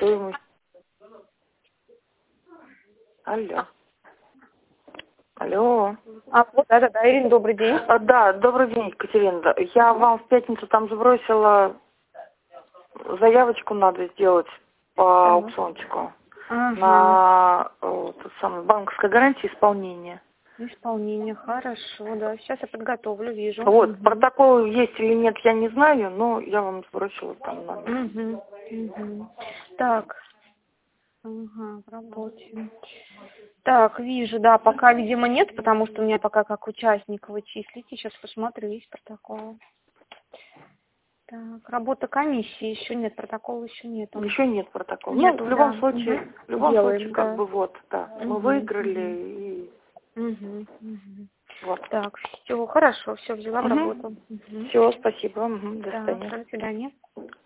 стоимость. Алло. Алло. Да, Ирина, добрый день. Да, добрый день, Екатерина. Я вам в пятницу там сбросила заявочку, надо сделать по аукциончику на тот самый банковской гарантии исполнения. Исполнение, хорошо, да. Сейчас я подготовлю, вижу. Вот, протокол есть или нет, я не знаю, но я вам сбросила там номер. Так. В работе. Так, вижу, да, пока, видимо, нет, потому что у меня пока как участник вы числите. Сейчас посмотрю, есть протокол. Так, работа комиссии еще нет, протокола еще нет. Еще нет протокола. Нет, ну, в любом случае, делаем, как бы вот, да. Мы выиграли и вот. Так, все, хорошо, все, взяла в работу. Все, спасибо. До свидания. До свидания.